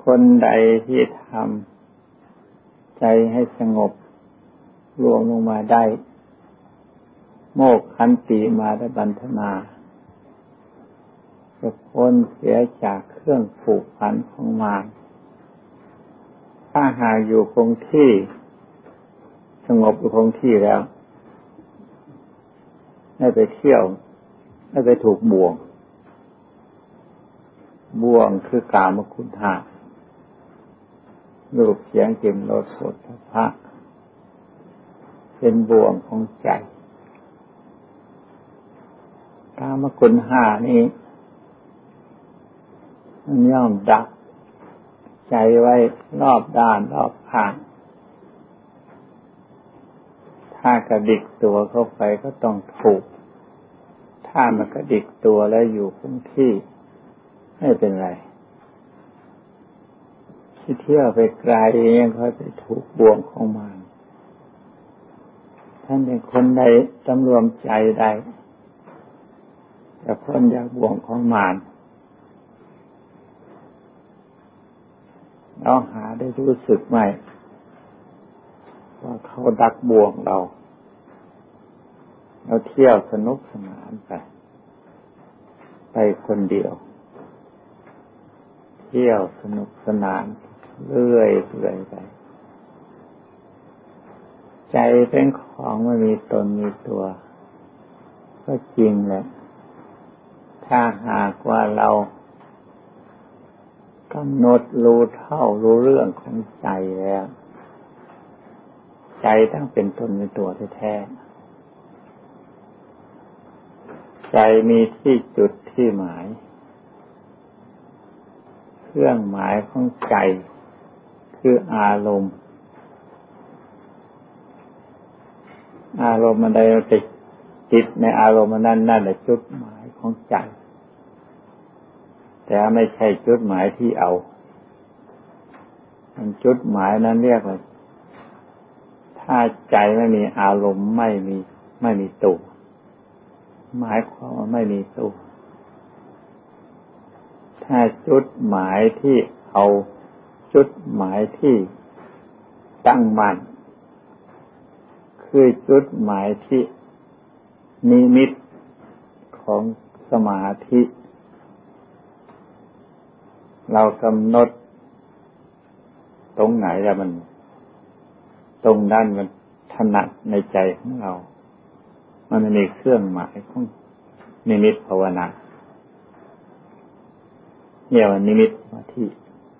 คนใดที่ทำใจให้สงบรวมลงมาได้โมกขันติมาได้บันธนาจะพ้นเสียจากเครื่องผูกพันของมารถ้าหากอยู่คงที่สงบอยู่คงที่แล้วไม่ไปเที่ยวไม่ไปถูกบ่วงคือกามคุณห้ารูปเสียงกลิ่นรสโผฏฐัพพะเป็นบ่วงของใจกามคุณห้านี้มันย่อมดักใจไว้รอบด้านรอบข้างถ้ากระดิกตัวเข้าไปก็ต้องถูกถ้ามันกระดิกตัวแล้วอยู่คงที่ไม่เป็นไรที่เที่ยวไปไกลยังค่อยไปถูกบ่วงของมันท่านเป็นคนใดสำรวมใจใดจะพ้นจากบ่วงของมารเราหาได้รู้สึกไหมว่าเขาดักบ่วงเราเที่ยวสนุกสนานไปคนเดียวเที่ยวสนุกสนานเรื่อยไปใจเป็นของไม่มีตนมีตัวก็จริงแหละถ้าหากว่าเรากำหนดรู้เท่ารู้เรื่องของใจแล้วใจต้องเป็นตนเป็นตัวแท้ๆใจมีที่จุดที่หมายเครื่องหมายของใจคืออารมณ์มันใดมันไปจิตในอารมณ์นั้นนั่นแหละจุดหมายของใจแต่ไม่ใช่จุดหมายที่เอามันจุดหมายนั้นเรียกว่าถ้าใจไม่มีอารมณ์ไม่มีตัวหมายความว่าไม่มีตัวถ้าจุดหมายที่เอาจุดหมายที่ตั้งมั่นคือจุดหมายที่นิมิตของสมาธิเรากำหนดตรงไหนแล้วมันตรงนั้นมันถนัดในใจของเรามันมีเครื่องหมายของนิมิตภาวนาเรียกว่านิมิตสมาธิ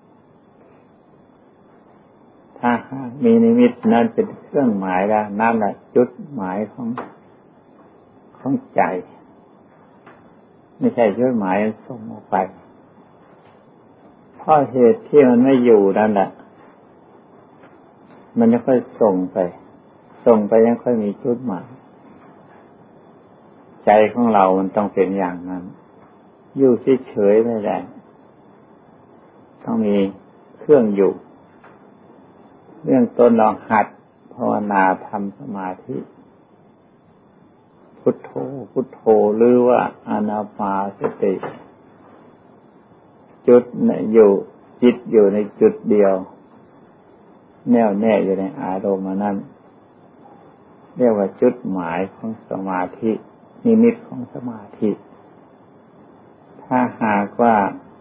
ถ้าหากมีนิมิตนั้นเป็นเครื่องหมายแล้วนั่นแหละจุดหมายของใจไม่ใช่จุดหมายส่งออกไปเพราะเหตุที่มันไม่อยู่นั่นแหละมันจะค่อยส่งไปยังค่อยมีจุดหมายใจของเรามันต้องเป็นอย่างนั้นอยู่เฉยๆไม่ได้ต้องมีเครื่องอยู่เรื่องต้นเราหัดภาวนาทำสมาธิพุทโธหรือว่าอานาปานสติจุดอยู่จิตอยู่ในจุดเดียวแน่วแน่อยู่ในอารมณ์นั้นเรียกว่าจุดหมายของสมาธินิมิตของสมาธิถ้าหากว่า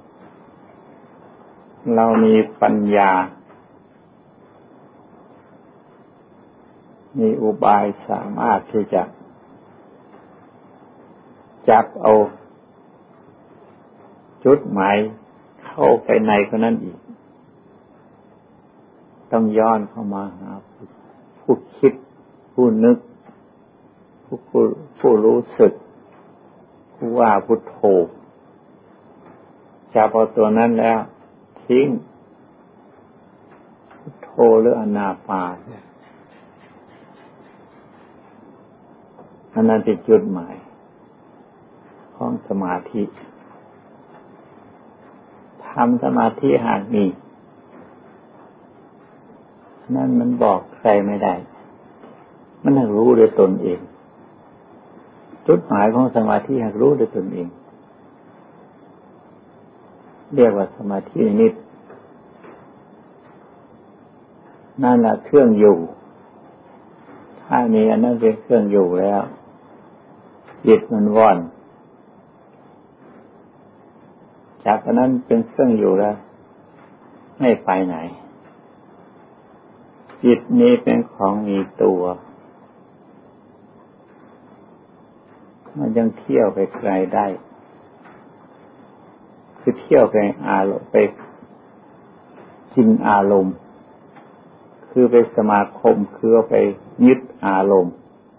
เรามีปัญญามีอุบายสามารถที่จะจับเอาจุดหมายเข้าไปในคนนั้นอีกต้องย้อนเข้ามาหาผู้คิดผู้นึกผู้รู้สึกผู้ว่าพุทโธจับเอาตัวนั้นแล้วทิ้งพุทโธหรืออานาปานอันนั้นเป็นจุดหมายของสมาธิทำสมาธิหากมีนั่นมันบอกใครไม่ได้มันต้องรู้ด้วยตนเองจุดหมายของสมาธิหากรู้ด้วยตนเองเรียกว่าสมาธินิมิตนั่นแหละเครื่องอยู่ถ้ามีอันนั้นเป็นเครื่องอยู่แล้วจิตมันว่อนจากอันนั้นเป็นเครื่องอยู่แล้วไม่ไปไหนจิตนี้เป็นของมีตัวมันยังเที่ยวไปไกลได้คือเที่ยวไปอารมณ์ไปกินอารมณ์คือไปสมาคมคือไปยึดอารมณ์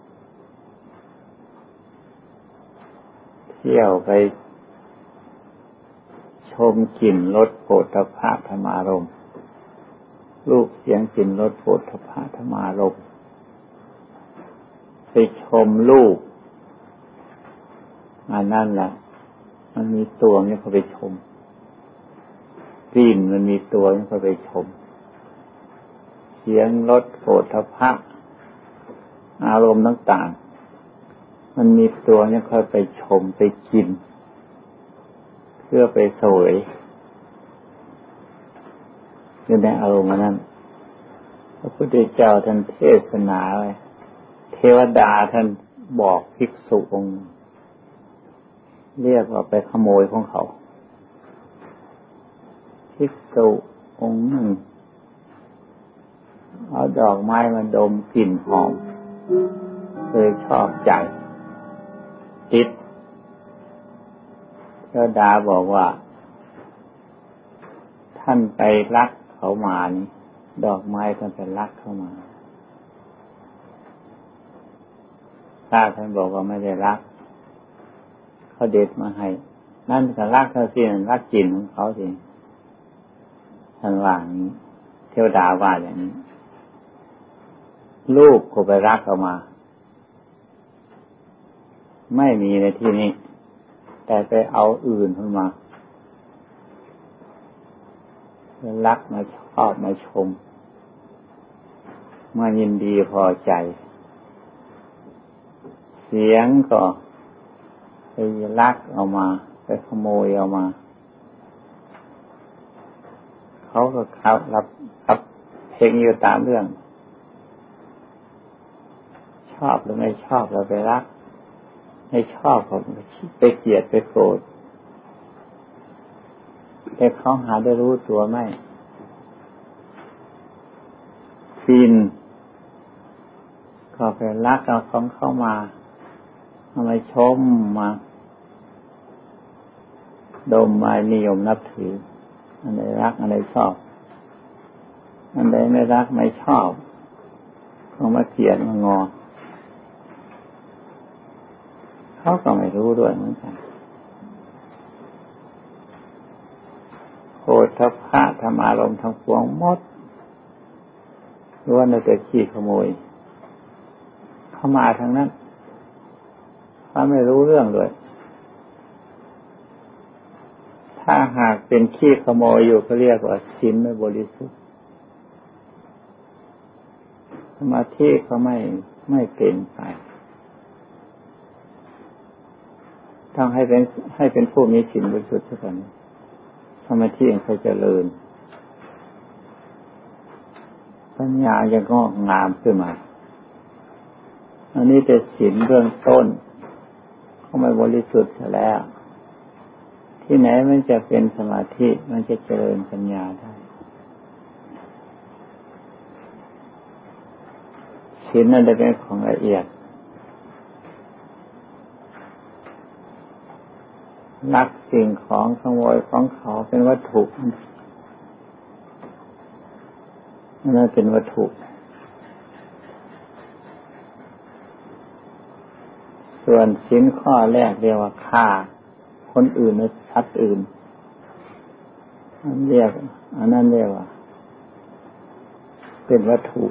เที่ยวไปชมกลิ่นรสโผฏฐัพพะธรรมารมณ์รูปเสียงกลิ่นรสโผฏฐัพพะธรรมารมณ์ไปชมรูปอันนั้นแหละมันมีตัวเนี่ยเขาไปชมกลิ่นมันมีตัวเนี่ยเขาไปชมเสียงรสโผฏฐัพพะอารมณ์ต่างๆมันมีตัวเนี่ยเขาไปชมไปกินเพื่อไปเสวยอยู่ในอารมณ์นั้นพระพุทธเจ้าท่านเทศนาไว้เทวดาท่านบอกภิกษุองค์เรียกว่าไปขโมยของเขาภิกษุองค์หนึ่งเอาดอกไม้มาดมกลิ่นหอมเลยชอบใจติดเทวดาบอกว่าท่านไปลักเขามานี่ดอกไม้ท่านไปลักเข้ามาถ้าท่านบอกว่าไม่ได้ลักเขาเด็ดมาให้นั่นก็ลักเขาสิลักกลิ่นของเขาสิท่านว่านี้เทวดาว่าอย่างนี้ลูกก็ไปลักเอามาไม่มีในที่นี้แต่ไปเอาอื่นขึ้นมารักมาชอบมาชมมายินดีพอใจเสียงก็ไปลักเอามาไปขโมยเอามาเขาก็รับเพลงอยู่ตามเรื่องชอบหรือไม่ชอบเราไปรักไม่ชอบก็ไปเกลียดไปโกรธแต่เขาหาได้รู้ตัวไหมฟินก็ไปรักเอาของเข้ามาเอามาชมมาดมมานิยมนับถืออันใดรักอันใดชอบอันใดไม่รักไม่ชอบเขามาเกลียดมางอเขาก็ไม่รู้ด้วยเหมือนกันโผฏฐัพพะธรรมารมณ์ทั้งปวงหมดล้วนแต่ขี้ขโมยเข้ามาทางนั้นเขาไม่รู้เรื่องด้วยถ้าหากเป็นขี้ขโมยอยู่ก็เรียกว่าศีลไม่บริสุทธิ์สมาธิเขาไม่เป็นไปต้องให้เป็นผู้มีศีลบริสุทธิ์เท่านั้นสมาธิยังจะเจริญปัญญายังงอกงามขึ้นมาอันนี้แต่ศีลเบื้องต้นเขาไม่บริสุทธิ์แล้วที่ไหนมันจะเป็นสมาธิมันจะเจริญปัญญาได้ศีลนั่นจะเป็นของละเอียดลักสิ่งของขโมยของเขาเป็นวัตถุนั่นเป็นวัตถุส่วนศีลข้อแรกเรียกว่าฆ่าคนอื่นในสัตว์อื่นอันนั้นเรียกว่าเป็นวัตถุ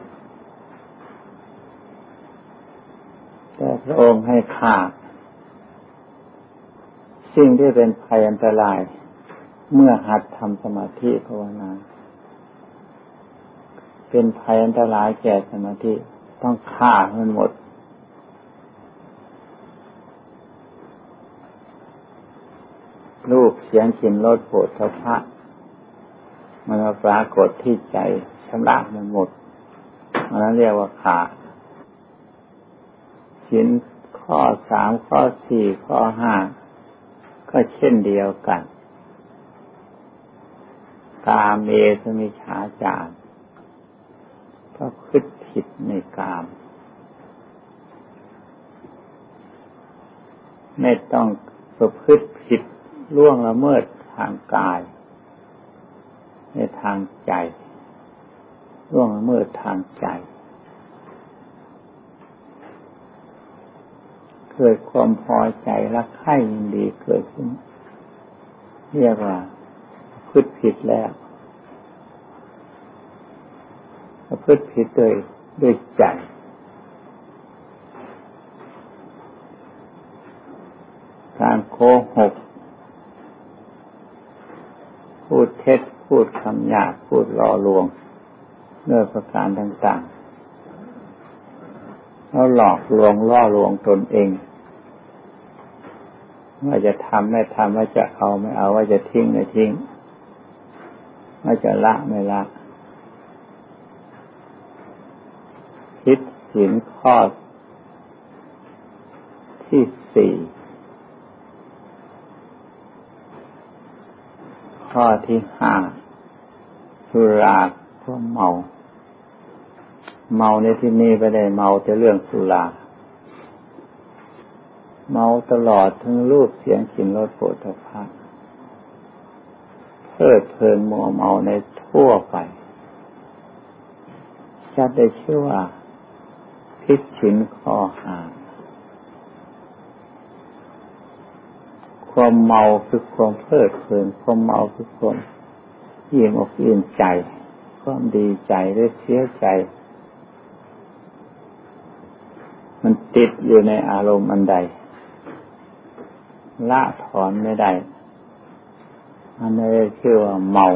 แต่พระองค์ให้ฆ่าสิ่งที่เป็นภัยอันตรายเมื่อหัดทำสมาธิภาวนาเป็นภัยอันตรายแก่สมาธิต้องฆ่ามันหมดรูปเสียงกลิ่นรสโผฏฐัพพะมันมาปรากฏที่ใจชำระมันหมดอันนั้นเรียกว่าขาดศีลข้อ3ข้อ4ข้อ5ก็เช่นเดียวกันกาเมสุมิจฉาจารก็คิดผิดในกามไม่ต้องประพฤติผิดล่วงละเมิดทางกายในทางใจล่วงละเมิดทางใจเกิดความพอใจรักใคร่ยินดีเกิดขึ้นเรียกว่าประพฤติผิดแล้วประพฤติผิดด้วยใจการโกหกพูดเท็จพูดคำหยาบพูดล่อลวงด้วยประการต่างๆแล้วหลอกลวงล่อลวงตนเองว่าจะทำไม่ทำว่าจะเอาไม่เอาว่าจะทิ้งไม่ทิ้งว่าจะละไม่ละผิดศีลข้อที่4ข้อที่5สุราความเมาในที่นี้ไม่ได้เมาแต่เรื่องสุราเมาตลอดทั้งรูปเสียงกลิ่นรสโผฏฐัพพะเพลิดเพลินมัวเมาในทั่วไปจะได้ชื่อว่าผิดศีลข้อ5ความเมาคือความเพลิดเพลินความเมาคือความอิ่มอกอิ่มใจความดีใจและเสียใจมันติดอยู่ในอารมณ์อันใดละถอนไม่ได้อันนี้ชื่อว่าเมา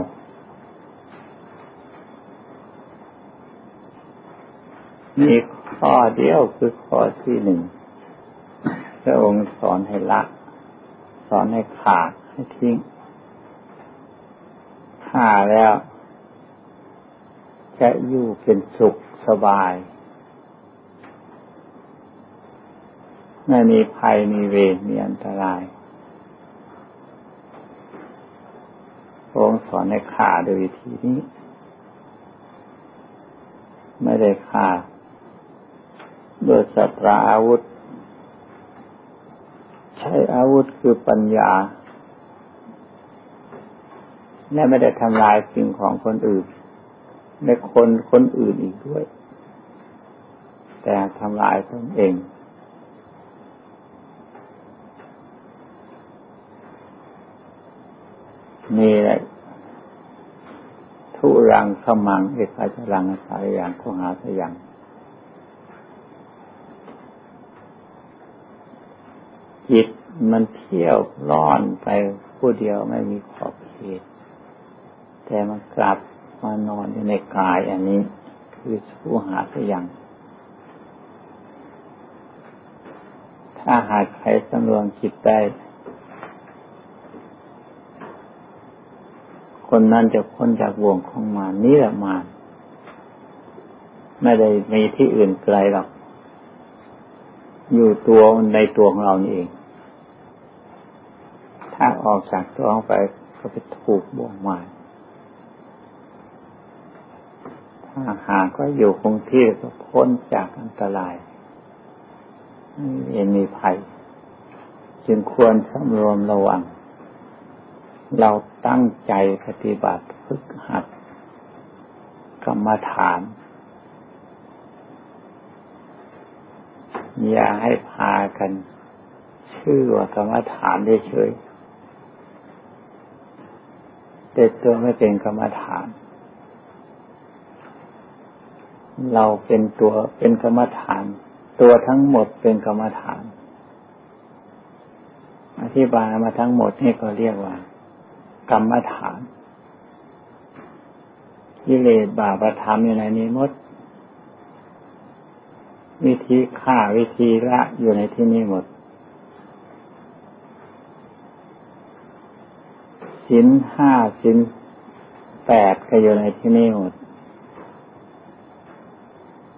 มีข้อเดียวคือข้อที่1พระองค์สอนให้ละสอนให้ขาดให้ทิ้งฆ่าแล้วจะอยู่เป็นสุขสบายไม่มีภัยมีเวรมีอันตรายพระองค์สอนให้ฆ่าโดยวิธีนี้ไม่ได้ฆ่าด้วยสัตราอาวุธใช้อาวุธคือปัญญาและไม่ได้ทำลายสิ่งของคนอื่นและคนอื่นอีกด้วยแต่ทำลายตนเองนี่แหละทุรังขมังเอกาจรังสายอย่างโคหาสยังจิตมันเที่ยวร่อนไปผู้เดียวไม่มีขอบเขตแต่มันกลับมานอนอยู่ในกายอันนี้คือผู้หาสยังถ้าหากใครสำรวมจิตได้คนนั้นจะพ้นจากบ่วงของมารนี้แหละมารไม่ได้มีที่อื่นไกลหรอกอยู่ตัวในตัวของเรานี่เองถ้าออกจากตัวออกไปก็ไปถูกบ่วงมารถ้าหากก็อยู่คงที่ก็พ้นจากอันตรายไม่มีภัยจึงควรสำรวมระวังเราตั้งใจปฏิบัติฝึกหัดกรรมฐานอย่าให้พากันชื่อว่ากรรมฐานเฉยๆแต่ตัวไม่เป็นกรรมฐานเราเป็นตัวเป็นกรรมฐานตัวทั้งหมดเป็นกรรมฐานอธิบายมาทั้งหมดนี่ก็เรียกว่ากรรมฐานกิเลสบาปธรรมอยู่ในนี้หมดวิธีฆ่าวิธีละอยู่ในที่นี้หมดศีล5ศีล8ก็อยู่ในที่นี้หมด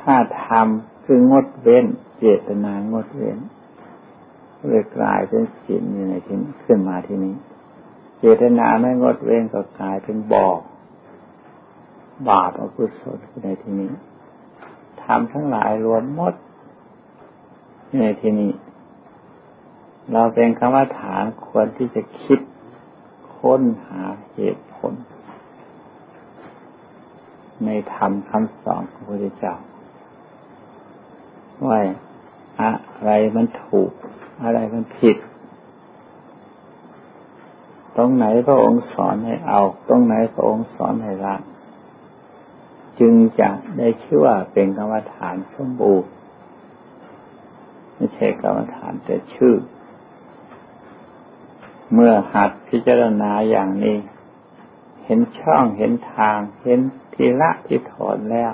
ถ้าทำคืองดเว้นเจตนางดเว้นเลยกลายเป็นศีลอยู่ในที่นี้ขึ้นมาที่นี้เจตนาไม่งดเว้นก็กลายเป็นบาปอกุศลในที่นี้ทำทั้งหลายรวมหมดในที่นี้เราเป็นกรรมฐานควรที่จะคิดค้นหาเหตุผลในธรรมคำสอนของพระพุทธเจ้าว่าอะไรมันถูกอะไรมันผิดตรงไหนพระองค์สอนให้เอาตรงไหนพระองค์สอนให้ละจึงจะได้ชื่อว่าเป็นกรรมฐานสมบูรณ์ไม่ใช่กรรมฐานแต่ชื่อเมื่อหัดพิจารณาอย่างนี้เห็นช่องเห็นทางเห็นทีละที่ถอนแล้ว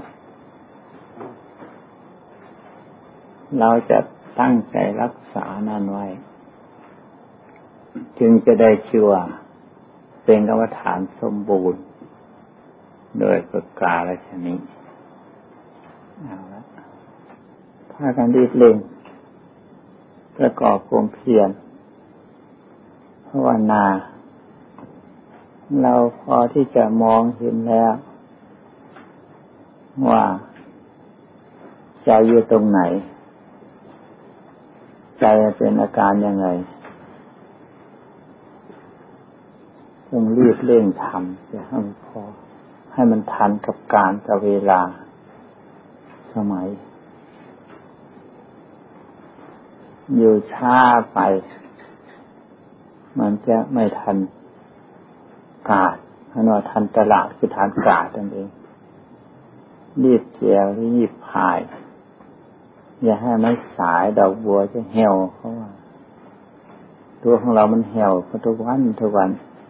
เราจะตั้งใจรักษานั่นไว้จึงจะได้ชื่อว่าเป็นกรรมฐานสมบูรณ์โดยประการฉะนี้เอาละพากันรีบเร่งประกอบความเพียรภาวนาเราพอที่จะมองเห็นแล้วว่าใจอยู่ตรงไหนใจเป็นอาการยังไงต้องรีบเร่งทำจะให้มันพอให้มันทันกับการกับเวลาสมัยอยู่ช้าไปมันจะไม่ทันกาดเพราะว่าทันตลาดคือทันกาดนั่นเองรีบเกี่ยวรีบพายอย่าให้มันสายดอกบัวจะเหี่ยวเพราะว่าตัวของเรามันเหี่ยวทุกวัน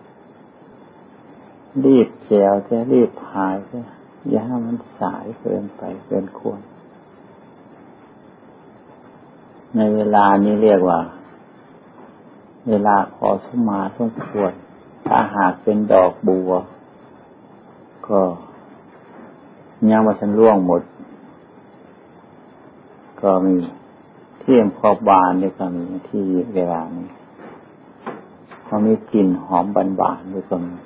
รีบเกี่ยวจะรีบพายจะอย่าให้มันสายเกินไปเกินควรในเวลานี้เรียกว่าเวลาพอสมมาสมควรถ้าหากเป็นดอกบัวก็ยังว่าฉันร่วงหมดก็มีที่พอบานด้วยก็มีที่เวลานี้พอมีกลิ่นหอมบานๆด้วยก็มี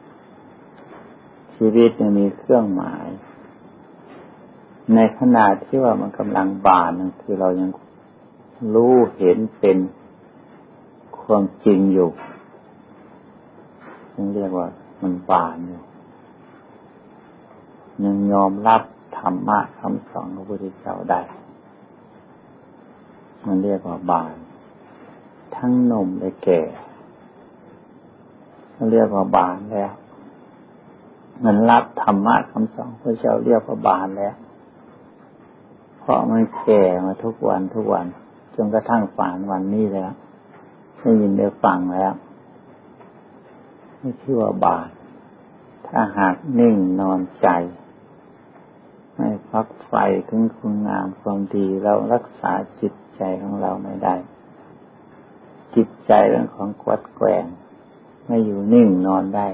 ชีวิตยังมีเครื่องหมายในขณะที่ว่ามันกำลังบานนั่นคือเรายังรู้เห็นเป็นความจริงอยู่ยังเรียกว่ามันบานอยู่ยังยอมรับธรรมะคำสอนของพระพุทธเจ้าได้มันเรียกว่าบานทั้งหนุ่มและแก่มันเรียกว่าบานแล้วมันรับธรรมะคำสอนพระเจ้าเรียกว่าบานแล้วเพราะมันแก่มาทุกวันจนกระทั่งป่านวันนี้แล้วได้ยินได้ฟังแล้วไม่ชื่อว่าบานถ้าหากนิ่งนอนใจไม่พักไฟถึงคุณงามความดีเรารักษาจิตใจของเราไม่ได้จิตใจเรื่องของกวัดแกว่งไม่อยู่นิ่งนอนได้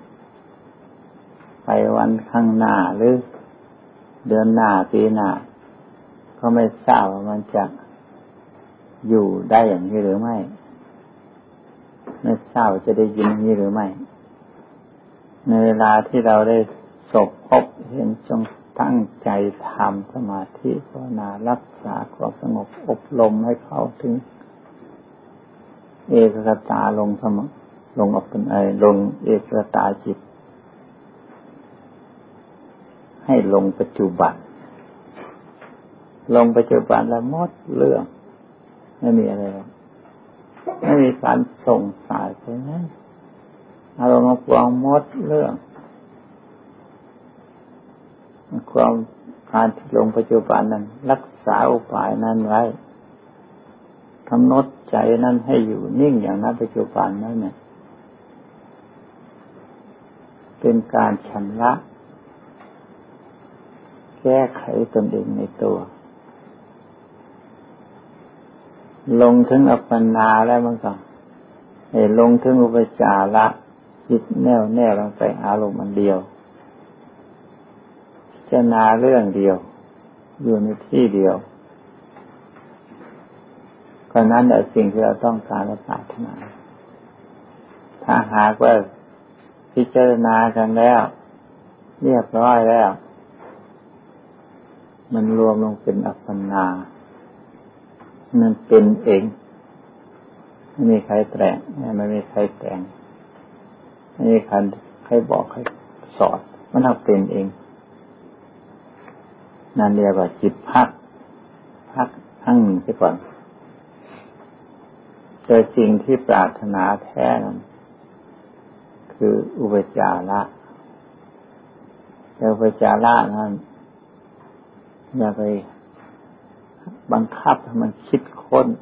ไปวันข้างหน้าหรือเดือนหน้าปีหน้าก็ไม่ทราบว่ามันจะอยู่ได้อย่างนี้หรือไม่ทราบว่าจะได้ยินอย่างนี้หรือไม่ในเวลาที่เราได้พบเห็นจงตั้งใจทำสมาธิภาวนารักษาความสงบอบรมให้เข้าถึงเอกคตาลงเอกคตาจิตให้ลงปัจจุบันแล้วหมดเรื่องไม่มีอะไรแล้วไม่มีการส่งสายไปนะอารมณ์ความหมดเรื่องความการที่ลงปัจจุบันนั้นรักษาอุบายนั้นไว้กำหนดใจนั้นให้อยู่นิ่งอย่างนั้นปัจจุบันนั้นเนี่ยเป็นการชำระแก้ไขตนเองในตัวลงถึงอัปปนาแล้วมันก็ลงถึงอุปจาระจิตแน่วลงไปอารมณ์อันเดียวพิจารณาเรื่องเดียวอยู่ในที่เดียวก็นั้นแหละสิ่งที่เราต้องการและปรารถนาถ้าหากว่าพิจารณากันแล้วเรียบร้อยแล้วมันรวมลงเป็นอัปปนามันเป็นเองไม่มีใครแต่งไม่มีใครแต่งไม่มีใครบอกใครสอนมันทำเป็นเองนั่นเรียกว่าจิตพักทั้งเสียก่อนแต่สิ่งที่ปรารถนาแท้นั้นคืออุปจาระแต่อุปจาระนั้นอย่าไปบังคับให้มันคิดค้น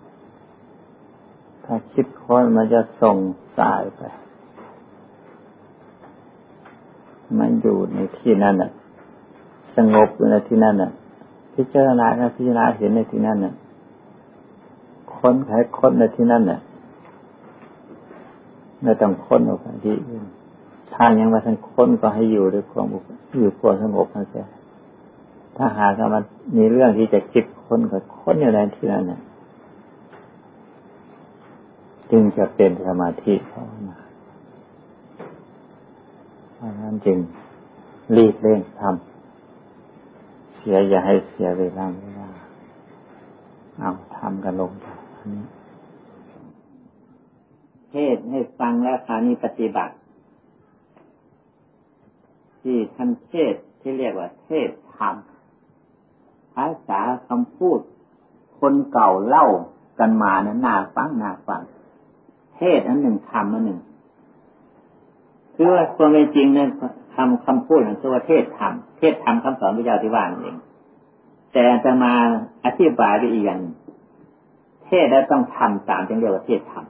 ถ้าคิดค้นมันจะส่งสายไปมันอยู่ในที่นั้นน่ะสงบอยู่ในที่นั้นน่ะพิจารณาเห็นในที่นั้นน่ะค้นในที่นั้นน่ะไม่ต้องค้นออกไปที่อื่นถ้ายังว่าท่านค้นก็ให้อยู่ด้วยความสงบนั่นแหละถ้าหากมันมีเรื่องที่จะคิดค้นก็ค้นอยู่ในที่นั้นน่ะจึงจะเป็นสมาธิภาวนาเพราะฉะนั้นจึงรีบเร่งทำอย่าให้เสียเวลาเอาทำกันลงอันนี้เทศให้ฟังแล้วคราวนี้ปฏิบัติที่ท่านเทศที่เรียกว่าเทศธรรมภาษาคำพูดคนเก่าเล่ากันมานั้นน่าฟังเทศอันหนึ่งธรรมอันหนึ่งคือว่าความเป็นจริงนั้นคำพูดของตัวเทศธรรมคำสอนพระเจ้าที่ว่านั่นเองแต่จะมาอธิบายไปอีกอย่างเทศแล้วต้องทำตามจึงเรียกว่าเทศธรรม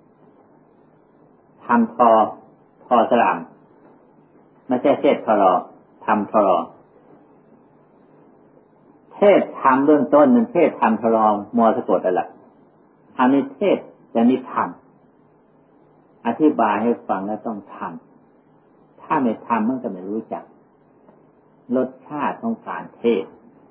ทำพอสลามไม่ใช่เทศทรอทำทรอเทศธรรมเบื้องต้นนั้นเทศธรรมทรอมอสะกดอะไรทำนิเทศจะนิธรรมอธิบายให้ฟังแล้วต้องทำถ้าไม่ทำมันก็ไม่รู้จักรสชาติของการเทศ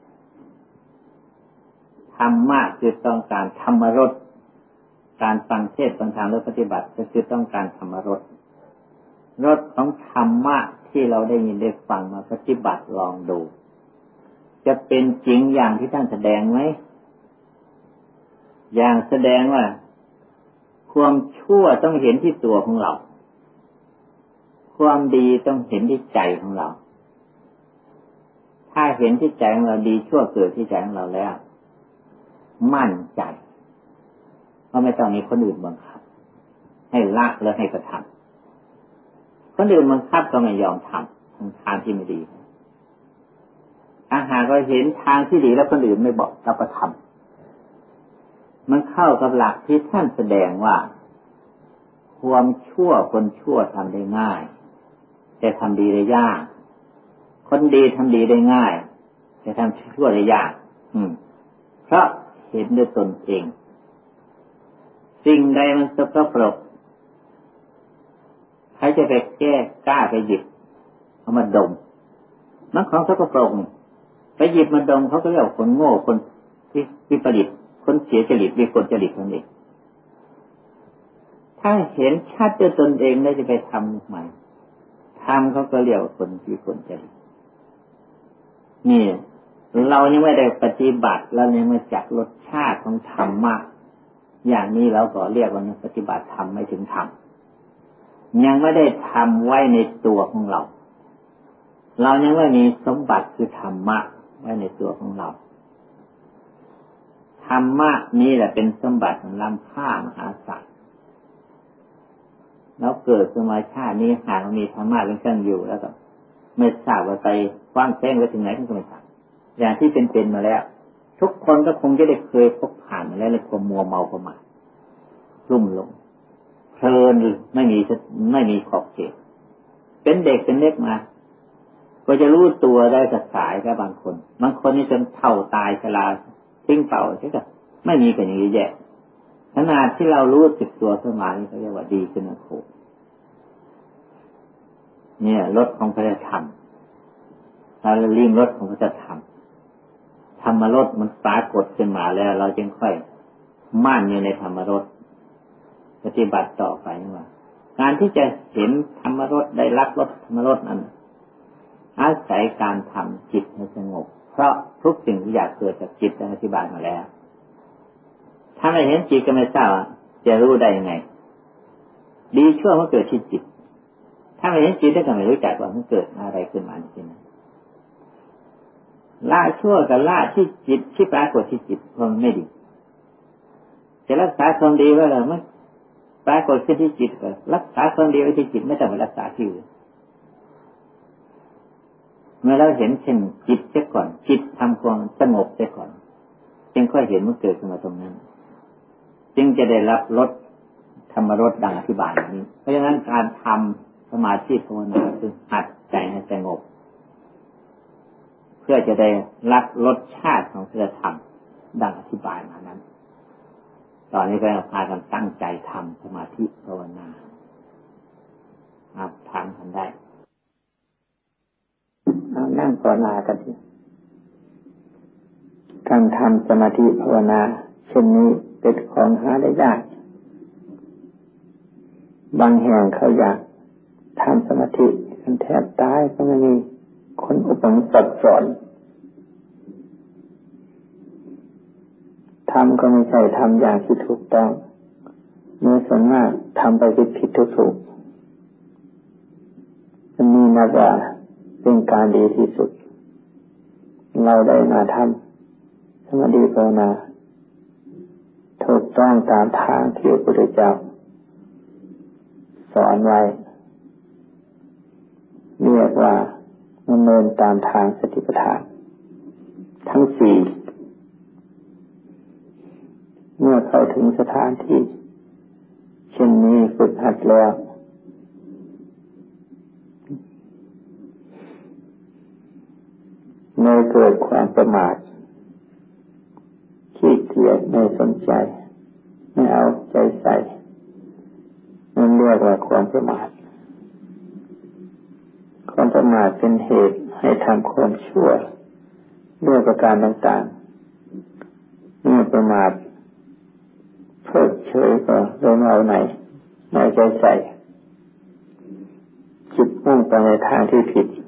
ธรรมะคือต้องการธรรมรสการฟังเทศน์ฟังธรรมและปฏิบัติก็คือต้องการธรรมรสของธรรมะที่เราได้ยินได้ฟังมาปฏิบัติลองดูจะเป็นจริงอย่างที่ท่านแสดงไหมอย่างแสดงว่าความชั่วต้องเห็นที่ตัวของเราความดีต้องเห็นที่ใจของเราถ้าเห็นที่ใจของเราดีชั่วเกิดที่ใจของเราแล้วมั่นใจว่าไม่ต้องมีคนอื่นบังคับให้ละและให้กระทำคนอื่นบังคับก็ไม่ยอมทำทางที่ไม่ดีถ้าหากเราเห็นทางที่ดีแล้วคนอื่นไม่บอกเราก็ทำมันเข้ากับหลักที่ท่านแสดงว่าความชั่วคนชั่วทำได้ง่ายแต่ทำดีได้ยากคนดีทำดีได้ง่ายแต่ทำชั่วได้ยากเพราะเห็นด้วยตนเองสิ่งใดมันสกปรกใครจะไปแก้กล้าไปหยิบเอามาดมมันของสกปรกไปหยิบมาดมเขาก็เรียกคนโง่คนวิปริตคนเสียจริตวิกลจริตนั่นเองถ้าเห็นชัดด้วยตนเองแล้วจะไปทำใหม่ทำเขาก็เรียกว่าคนวิกลจริตนี่เรายังไม่ได้ปฏิบัติแล้วยังไม่จักรสชาติของธรรมะอย่างนี้เราก็เรียกว่าปฏิบัติธรรมไม่ถึงธรรมยังไม่ได้ทำไว้ในตัวของเรายังไม่มีสมบัติคือธรรมะไว้ในตัวของเราธรรมะนี่แหละเป็นสมบัติของล้ำค่ามหาศาลแล้วเกิดสมัยชาตินี้หากมีธรรมะเป็นเครื่องอยู่แล้วก็ไม่ทราบว่าไปกว้างแจ้งไปถึงไหนก็ไม่ทราบอย่างที่เป็นมาแล้วทุกคนก็คงจะได้เคยพบผ่านมาแล้วในความมัวเมาประมาทลุ่มหลงเพลินไม่มีขอบเขตเป็นเด็กเป็นเล็กมาก็จะรู้ตัวได้สักสายแค่บางคนนี่จนเฒ่าตายชราทิ้งเป่าใช่ไหมไม่มีกันอย่างนี้แย่ขนาดที่เรารู้สึกตัวสมาธิเขาเรียกว่าดีขึ้นนะโคเนี่ยรสของพระธรรมเราลิ้มรสของพระธรรมธรรมรสมันปรากฏขึ้นมาแล้วเราจึงค่อยมั่นอยู่ในธรรมรสปฏิบัติต่อไปว่าการที่จะเห็นธรรมรสได้รับรสธรรมรสนั้นอาศัยการทำจิตให้สงบเพราะทุกสิ่งทุกอย่างเกิดจากจิตได้อธิบายมาแล้วถ้าไม่เห็นจิตก็ไม่ทราบจะรู้ได้ยังไงดีชั่วมันเกิดที่จิตถ้าไม่เห็นจิตก็ไม่รู้จักว่ามันเกิดอะไรขึ้นมาจริงๆละชั่วกับละที่จิตที่ปรากฏที่จิตมันไม่ดีจะรักษาความดีไว้แล้วมันปรากฏขึ้นที่จิตก็รักษาความดีไว้ที่จิตไม่ต้องไปรักษาที่อื่นเมื่อเราเห็นเช่นจิตเสียก่อนจิตทำความสงบเสียก่อนจึงค่อยเห็นมันเกิดขึ้นมาตรงนั้นจึงจะได้รับรสธรรมรสดังอธิบายนี้เพราะฉะนั้นการทำสมาธิภาวนาคือหัดใจให้สงบเพื่อจะได้รับรสชาติของศีลธรรมดังอธิบายมานั้นตอนนี้ก็พากันตั้งใจทำสมาธิภาวนาทำกันได้เอานั่งภาวนากันทีการทำสมาธิภาวนาเช่นนี้เป็นของหาได้ยากบางแห่งเขาอยากทำสมาธิกันแทบตายก็ไม่มีคนอุปถัมภ์สอนทำก็ไม่ใช่ทำอย่างที่ถูกต้องเมื่อส่วนมากทำไปผิดถูกอันนี้นับว่าเป็นการดีที่สุดเราได้มาทำสมาธิภาวนาถูกต้องตามทางที่พระพุทธเจ้าสอนไว้เรียกว่าดำเนินตามทางสติปัฏฐานทั้งสี่เมื่อเข้าถึงสถานที่เช่นนี้ฝึกหัดแล้วไม่เกิดความประมาทขี้เกียจไม่สนใจไม่เอาใจใส่นั่นเรียกว่าความประมาทความประมาทเป็นเหตุให้ทำความชั่วด้วยประการต่างๆเมื่อประมาทเพิกเฉยก็เลยไม่เอาไหนไม่ใจใส่จิตมุ่งไปในทางที่ผิด